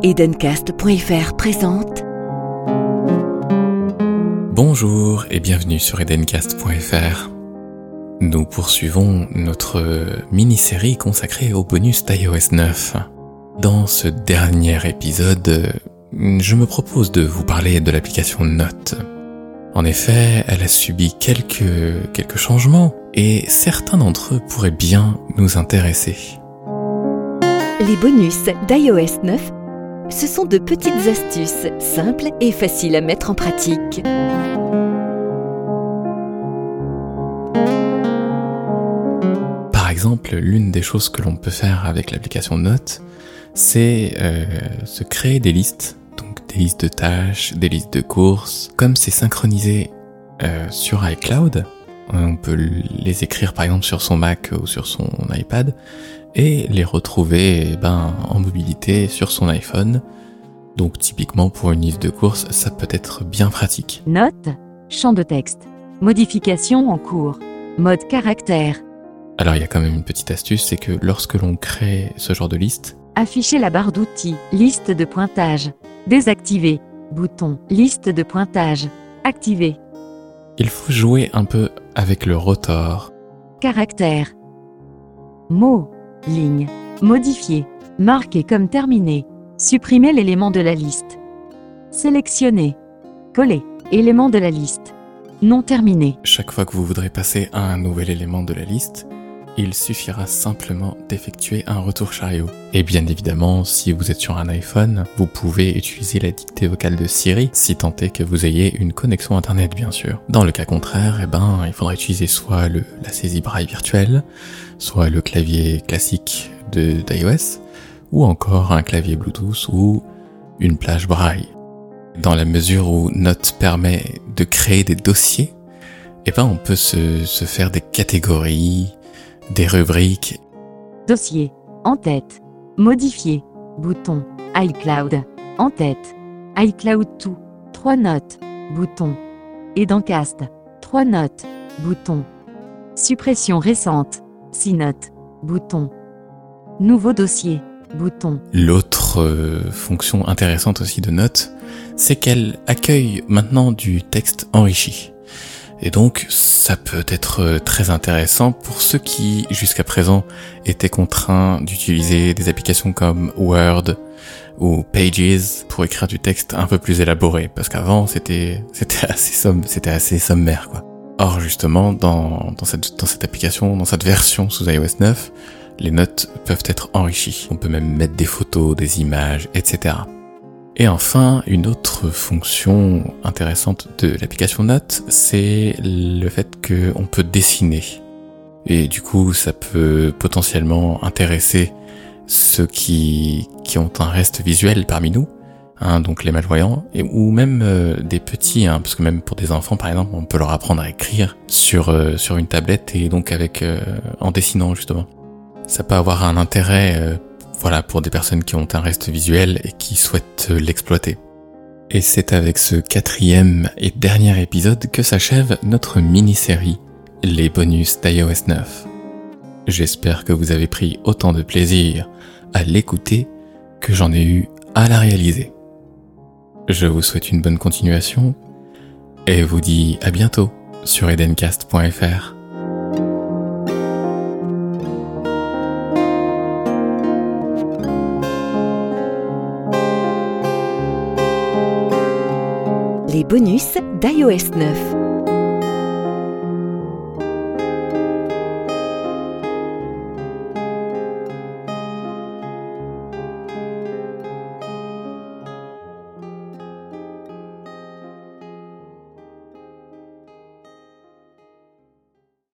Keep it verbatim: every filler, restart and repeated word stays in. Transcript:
Edencast point F R présente. Bonjour et bienvenue sur Edencast point F R. Nous poursuivons notre mini-série consacrée au bonus d'iOS neuf. Dans ce dernier épisode, je me propose de vous parler de l'application Notes. En effet, elle a subi quelques, quelques changements et certains d'entre eux pourraient bien nous intéresser. Les bonus d'iOS neuf, ce sont de petites astuces simples et faciles à mettre en pratique. Par exemple, l'une des choses que l'on peut faire avec l'application Notes, c'est euh, se créer des listes, donc des listes de tâches, des listes de courses. Comme c'est synchronisé euh, sur iCloud, on peut les écrire par exemple sur son Mac ou sur son iPad et les retrouver eh ben, en mobilité sur son iPhone. Donc typiquement pour une liste de courses, ça peut être bien pratique. Notes, champ de texte, modification en cours, mode caractère. Alors il y a quand même une petite astuce, c'est que lorsque l'on crée ce genre de liste, afficher la barre d'outils, liste de pointage, désactiver, bouton, liste de pointage, activer. Il faut jouer un peu avec le rotor. Caractère. Mots, ligne, modifier, marquer comme terminé, supprimer l'élément de la liste. Sélectionner, coller, élément de la liste, non terminé. Chaque fois que vous voudrez passer à un nouvel élément de la liste, il suffira simplement d'effectuer un retour chariot. Et bien évidemment, si vous êtes sur un iPhone, vous pouvez utiliser la dictée vocale de Siri, si tant est que vous ayez une connexion internet bien sûr. Dans le cas contraire, eh ben, il faudra utiliser soit le, la saisie braille virtuelle, soit le clavier classique de d'iOS, ou encore un clavier Bluetooth ou une plage braille. Dans la mesure où Notes permet de créer des dossiers, eh ben, on peut se, se faire des catégories, des rubriques. Dossier, en tête, modifier, bouton, iCloud, en tête, iCloud tout, trois notes, bouton, Edencast, trois notes, bouton, suppression récente, six notes, bouton, nouveau dossier, bouton. L'autre euh, fonction intéressante aussi de Notes, c'est qu'elle accueille maintenant du texte enrichi. Et donc, ça peut être très intéressant pour ceux qui, jusqu'à présent, étaient contraints d'utiliser des applications comme Word ou Pages pour écrire du texte un peu plus élaboré, parce qu'avant, c'était, c'était assez somme, c'était assez sommaire, quoi. Or, justement, dans, dans cette, dans cette application, dans cette version sous iOS neuf, les notes peuvent être enrichies. On peut même mettre des photos, des images, et cetera. Et enfin, une autre fonction intéressante de l'application Notes, c'est le fait qu'on peut dessiner. Et du coup, ça peut potentiellement intéresser ceux qui, qui ont un reste visuel parmi nous, hein, donc les malvoyants, et, ou même euh, des petits, hein, parce que même pour des enfants, par exemple, on peut leur apprendre à écrire sur, euh, sur une tablette et donc avec euh, en dessinant justement. Ça peut avoir un intérêt euh, Voilà, pour des personnes qui ont un reste visuel et qui souhaitent l'exploiter. Et c'est avec ce quatrième et dernier épisode que s'achève notre mini-série, les bonus d'iOS neuf. J'espère que vous avez pris autant de plaisir à l'écouter que j'en ai eu à la réaliser. Je vous souhaite une bonne continuation et vous dis à bientôt sur Edencast point F R. Les bonus d'iOS neuf.